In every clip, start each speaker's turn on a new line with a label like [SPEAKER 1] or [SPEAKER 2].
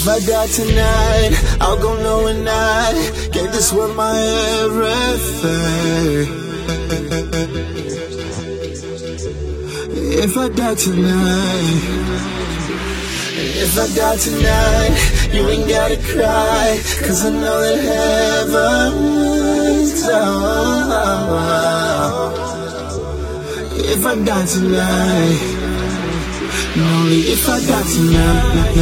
[SPEAKER 1] If I die tonight, I'll go knowing I gave this world my everything. If I die tonight, if I die tonight, you ain't gotta cry, 'cause I know that heaven's out. If I die tonight, only if I die tonight,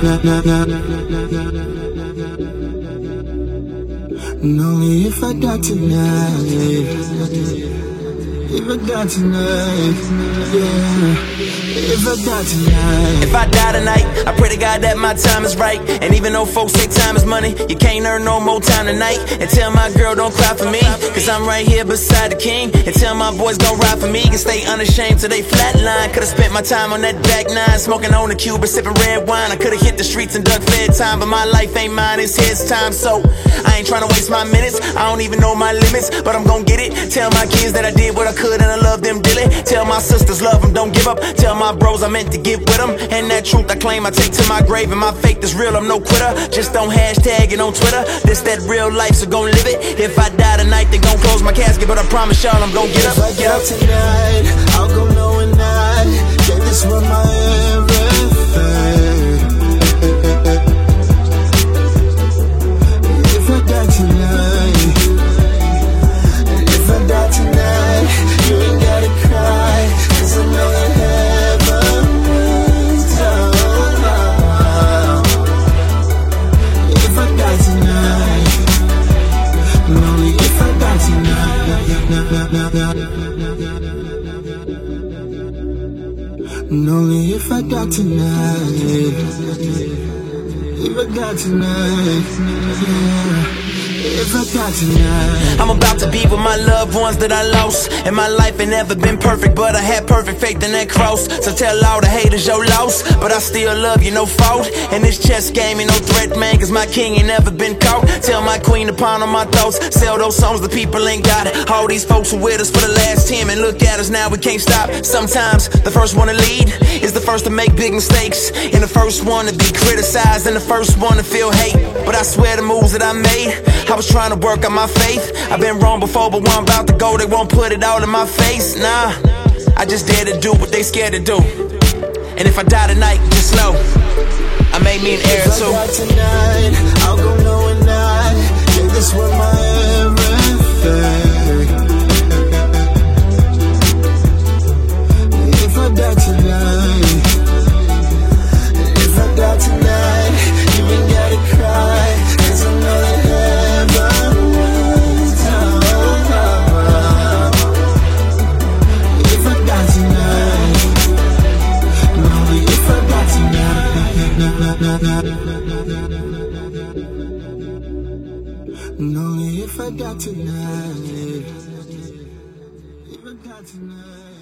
[SPEAKER 1] only if I die tonight, if I die tonight, yeah. If I die tonight,
[SPEAKER 2] if I die tonight, I pray to God that my time is right. And even though folks say time is money, you can't earn no more time tonight. And tell my girl don't cry for me, 'cause I'm right here beside the king. And tell my boys don't ride for me, can stay unashamed till they flatline. Could've spent my time on that back nine, smoking on the Cuba, sipping red wine. I could've hit the streets and dug fed time, but my life ain't mine, it's his time. So I ain't tryna waste my minutes, I don't even know my limits, but I'm gon' get it. Tell my kids that I did what I could and I love them dearly. Tell my sisters love them, don't give up. Tell my bros I meant to get with them, and that truth I claim I take to my grave. And my faith is real, I'm no quitter. Just don't hashtag it on Twitter. This that real life, so gon' live it. If I die tonight, they gon' close my casket, but I promise y'all I'm gon' get up.
[SPEAKER 1] If I die tonight, I'll go knowing I gave this world my everything. If I die tonight, if I die tonight, you ain't gotta cry, 'cause I know that heaven's out. If I die tonight, only if I die tonight, only if I die tonight, if I die tonight, yeah. If I die tonight,
[SPEAKER 2] I'm about to be with my loved ones that I lost. And my life ain't never been perfect, but I had perfect faith in that cross. So tell all the haters your loss, but I still love you, no fault. And this chess game ain't no threat, man, 'cause my king ain't never been caught. Tell my queen to ponder on my thoughts, sell those songs the people ain't got it. All these folks were with us for the last 10, and look at us now, we can't stop. Sometimes the first one to lead is the first to make big mistakes, and the first one to be criticized, and the first one to feel hate. But I swear the moves that I made, I was trying to work on my faith. I've been wrong before, but when I'm about to go, they won't put it all in my face. Nah, I just dare to do what they scared to do. And if I die tonight, just know I made me an heir too.
[SPEAKER 1] If I die tonight, I'll go knowing I gave this world my everything. If I die tonight, if I die tonight, you ain't gotta cry, 'cause I know that heaven's out. If I die tonight, only if I die tonight, only if I die tonight, if I die tonight.